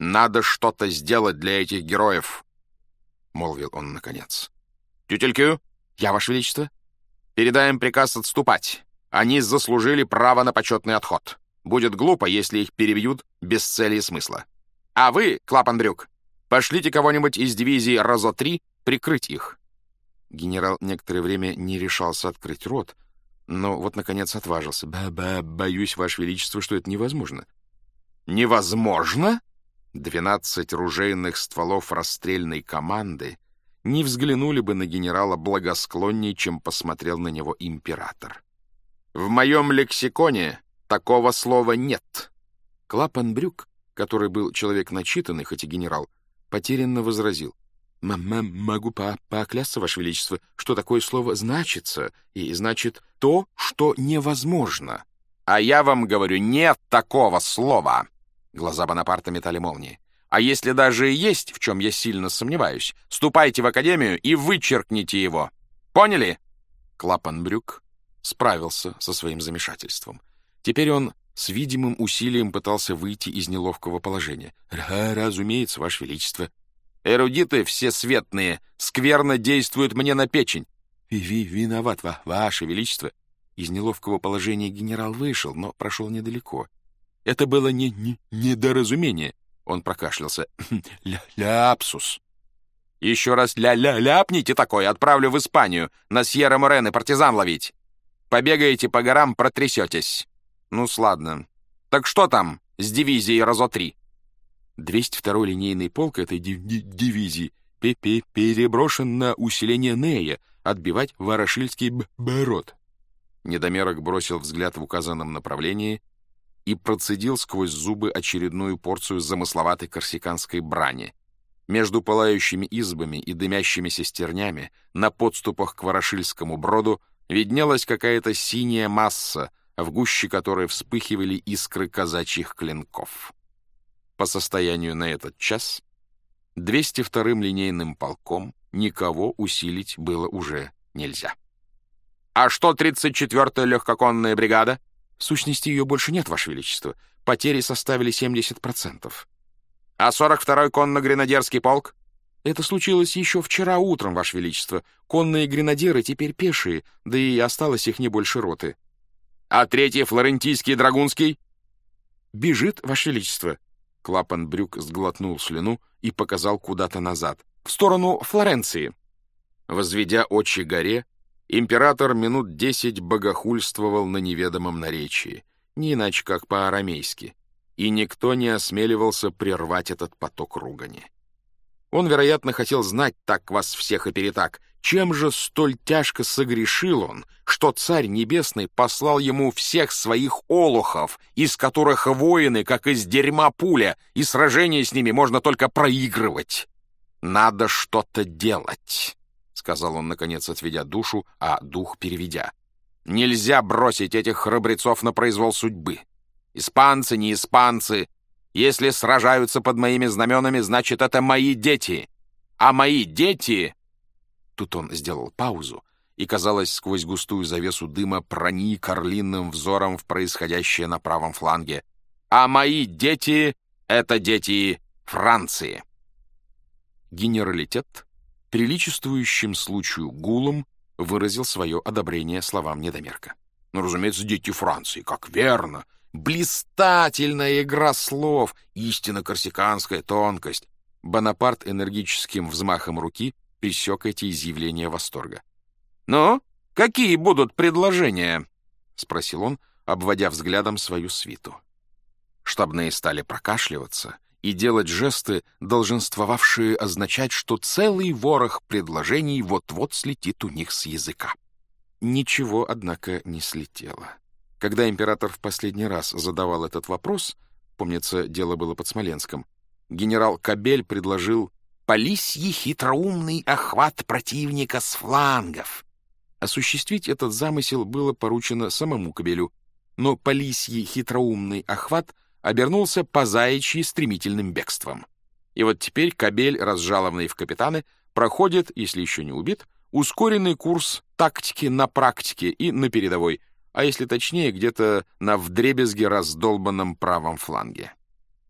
«Надо что-то сделать для этих героев», — молвил он наконец. «Тютелькю, я, Ваше Величество». «Передаем приказ отступать. Они заслужили право на почетный отход. Будет глупо, если их перебьют без цели и смысла. А вы, Клапандрюк, пошлите кого-нибудь из дивизии Розо-3 прикрыть их». Генерал некоторое время не решался открыть рот, но вот, наконец, отважился. «Боюсь, Ваше Величество, что это невозможно». «Невозможно?» 12 ружейных стволов расстрельной команды не взглянули бы на генерала благосклоннее, чем посмотрел на него император. «В моем лексиконе такого слова нет». Клапанбрюк, который был человек начитанный, хоть и генерал, потерянно возразил. «Могу поклясться, Ваше Величество, что такое слово значится, и значит то, что невозможно». «А я вам говорю, нет такого слова!» Глаза Бонапарта метали молнии. «А если даже и есть, в чем я сильно сомневаюсь, ступайте в академию и вычеркните его. Поняли?» Клапанбрюк справился со своим замешательством. Теперь он с видимым усилием пытался выйти из неловкого положения. «Разумеется, Ваше Величество». «Эрудиты всесветные скверно действуют мне на печень». «Виноват, Ваше Величество». Из неловкого положения генерал вышел, но прошел недалеко. «Это было недоразумение». Он прокашлялся. «Ляпсус». «Еще раз ляпните такое, отправлю в Испанию на Сьерра-Морене партизан ловить. Побегаете по горам, протрясетесь. Ну-с, ладно. Так что там с дивизией Розо-3?» 202-й линейный полк этой дивизии переброшен на усиление Нея, отбивать Ворошильский брод. Недомерок бросил взгляд в указанном направлении и процедил сквозь зубы очередную порцию замысловатой корсиканской брани. Между пылающими избами и дымящимися стернями на подступах к Ворошильскому броду виднелась какая-то синяя масса, в гуще которой вспыхивали искры казачьих клинков. По состоянию на этот час 202-м линейным полком никого усилить было уже нельзя. «А что 34-я легкоконная бригада?» «В сущности, ее больше нет, Ваше Величество. Потери составили 70%. «А 42-й конно-гренадерский полк?» «Это случилось еще вчера утром, Ваше Величество. Конные гренадеры теперь пешие, да и осталось их не больше роты». «А 3-й флорентийский драгунский?» «Бежит, Ваше Величество». Клапанбрюк сглотнул слюну и показал куда-то назад, в сторону Флоренции. Возведя очи горе, император минут 10 богохульствовал на неведомом наречии, не иначе как по-арамейски, и никто не осмеливался прервать этот поток ругани. Он, вероятно, хотел знать так вас всех и перетак, чем же столь тяжко согрешил он, что Царь Небесный послал ему всех своих олухов, из которых воины, как из дерьма пуля, и сражения с ними можно только проигрывать. «Надо что-то делать», — сказал он, наконец, отведя душу, а дух переведя. «Нельзя бросить этих храбрецов на произвол судьбы. Испанцы, не испанцы. Если сражаются под моими знаменами, значит, это мои дети. А мои дети...» Тут он сделал паузу и, казалось, сквозь густую завесу дыма проник орлиным взором в происходящее на правом фланге. «А мои дети — это дети Франции». Генералитет, приличествующим случаю гулом, выразил свое одобрение словам недомерка. «Ну, разумеется, дети Франции, как верно! Блистательная игра слов, истинно корсиканская тонкость!» Бонапарт энергическим взмахом руки пресек эти изъявления восторга. «Ну, какие будут предложения?» — спросил он, обводя взглядом свою свиту. Штабные стали прокашливаться и делать жесты, долженствовавшие означать, что целый ворох предложений вот-вот слетит у них с языка. Ничего, однако, не слетело. Когда император в последний раз задавал этот вопрос, помнится, дело было под Смоленском, генерал Кабель предложил «Полисье хитроумный охват противника с флангов». Осуществить этот замысел было поручено самому Кабелю, но Полисье хитроумный охват обернулся по-заячьи стремительным бегством. И вот теперь Кабель, разжалованный в капитаны, проходит, если еще не убит, ускоренный курс тактики на практике и на передовой, а если точнее, где-то на вдребезги раздолбанном правом фланге.